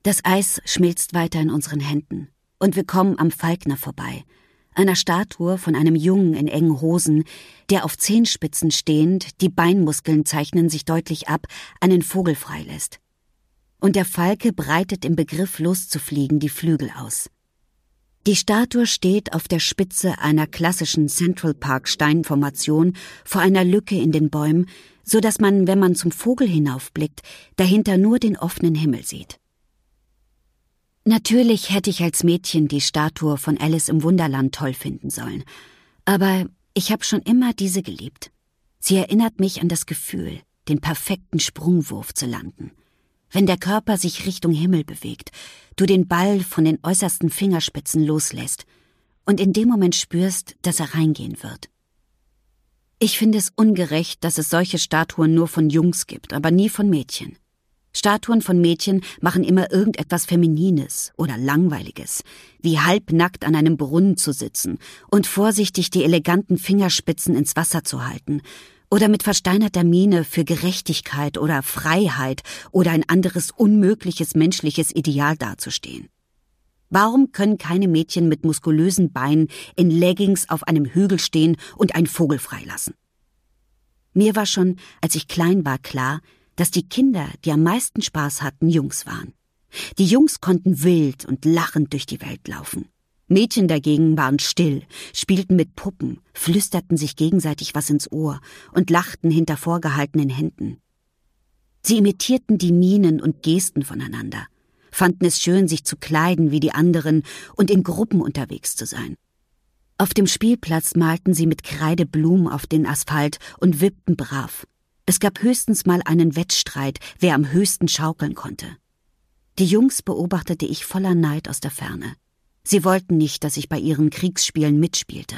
Das Eis schmilzt weiter in unseren Händen und wir kommen am Falkner vorbei, einer Statue von einem Jungen in engen Hosen, der auf Zehenspitzen stehend, die Beinmuskeln zeichnen sich deutlich ab, einen Vogel freilässt. Und der Falke breitet im Begriff loszufliegen die Flügel aus. Die Statue steht auf der Spitze einer klassischen Central Park Steinformation vor einer Lücke in den Bäumen, so dass man, wenn man zum Vogel hinaufblickt, dahinter nur den offenen Himmel sieht. Natürlich hätte ich als Mädchen die Statue von Alice im Wunderland toll finden sollen, aber ich habe schon immer diese geliebt. Sie erinnert mich an das Gefühl, den perfekten Sprungwurf zu landen. Wenn der Körper sich Richtung Himmel bewegt, du den Ball von den äußersten Fingerspitzen loslässt und in dem Moment spürst, dass er reingehen wird. Ich finde es ungerecht, dass es solche Statuen nur von Jungs gibt, aber nie von Mädchen. Statuen von Mädchen machen immer irgendetwas Feminines oder Langweiliges, wie halbnackt an einem Brunnen zu sitzen und vorsichtig die eleganten Fingerspitzen ins Wasser zu halten oder mit versteinerter Miene für Gerechtigkeit oder Freiheit oder ein anderes unmögliches menschliches Ideal dazustehen. Warum können keine Mädchen mit muskulösen Beinen in Leggings auf einem Hügel stehen und einen Vogel freilassen? Mir war schon, als ich klein war, klar, dass die Kinder, die am meisten Spaß hatten, Jungs waren. Die Jungs konnten wild und lachend durch die Welt laufen. Mädchen dagegen waren still, spielten mit Puppen, flüsterten sich gegenseitig was ins Ohr und lachten hinter vorgehaltenen Händen. Sie imitierten die Mienen und Gesten voneinander, fanden es schön, sich zu kleiden wie die anderen und in Gruppen unterwegs zu sein. Auf dem Spielplatz malten sie mit Kreide Blumen auf den Asphalt und wippten brav. Es gab höchstens mal einen Wettstreit, wer am höchsten schaukeln konnte. Die Jungs beobachtete ich voller Neid aus der Ferne. Sie wollten nicht, dass ich bei ihren Kriegsspielen mitspielte.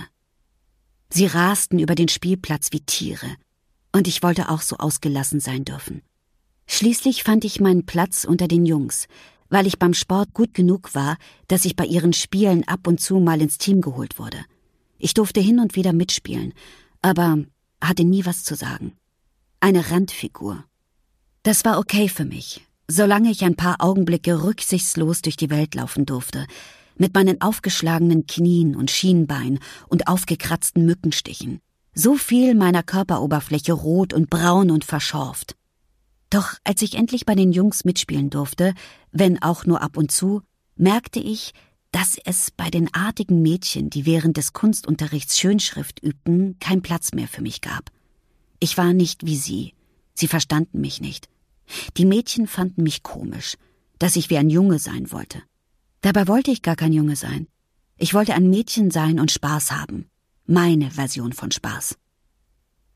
Sie rasten über den Spielplatz wie Tiere, und ich wollte auch so ausgelassen sein dürfen. Schließlich fand ich meinen Platz unter den Jungs, weil ich beim Sport gut genug war, dass ich bei ihren Spielen ab und zu mal ins Team geholt wurde. Ich durfte hin und wieder mitspielen, aber hatte nie was zu sagen. Eine Randfigur. Das war okay für mich, solange ich ein paar Augenblicke rücksichtslos durch die Welt laufen durfte, mit meinen aufgeschlagenen Knien und Schienbein und aufgekratzten Mückenstichen. So viel meiner Körperoberfläche rot und braun und verschorft. Doch als ich endlich bei den Jungs mitspielen durfte, wenn auch nur ab und zu, merkte ich, dass es bei den artigen Mädchen, die während des Kunstunterrichts Schönschrift übten, keinen Platz mehr für mich gab. Ich war nicht wie sie. Sie verstanden mich nicht. Die Mädchen fanden mich komisch, dass ich wie ein Junge sein wollte. Dabei wollte ich gar kein Junge sein. Ich wollte ein Mädchen sein und Spaß haben. Meine Version von Spaß.